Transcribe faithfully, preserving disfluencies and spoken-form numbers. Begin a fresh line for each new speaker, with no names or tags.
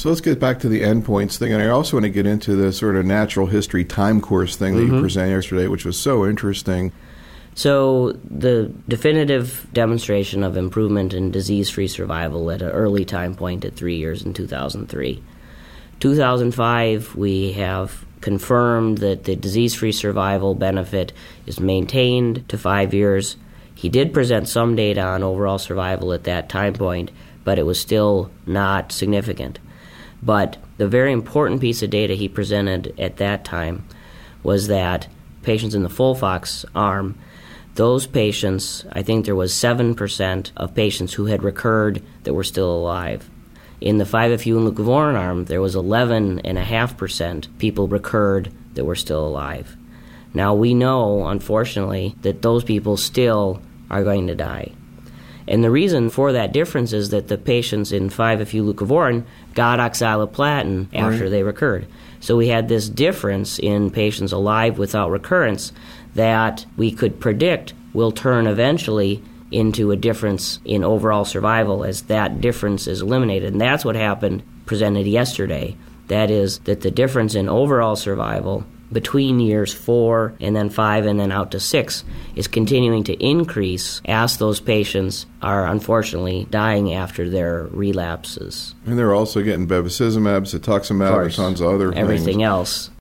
So let's get back to the endpoints thing. And I also want to get into the sort of natural history time course thing that mm-hmm. you presented yesterday, which was so interesting.
So the definitive demonstration of improvement in disease-free survival at an early time point at three years in two thousand three. two thousand five, we have confirmed that the disease-free survival benefit is maintained to five years. He did present some data on overall survival at that time point, but it was still not significant. But the very important piece of data he presented at that time was that patients in the FOLFOX arm, those patients, I think there was seven percent of patients who had recurred that were still alive. In the five F U and leucovorin arm, there was eleven point five percent people recurred that were still alive. Now, we know, unfortunately, that those people still are going to die. And the reason for that difference is that the patients in five F U leucovorin got oxaliplatin after right. they recurred. So we had this difference in patients alive without recurrence that we could predict will turn eventually into a difference in overall survival as that difference is eliminated. And that's what happened, presented yesterday. That is that the difference in overall survival between years four and then five and then out to six is continuing to increase as those patients are unfortunately dying after their relapses.
And they're also getting bevacizumab, cetuximab, and tons of other
everything
things.
else.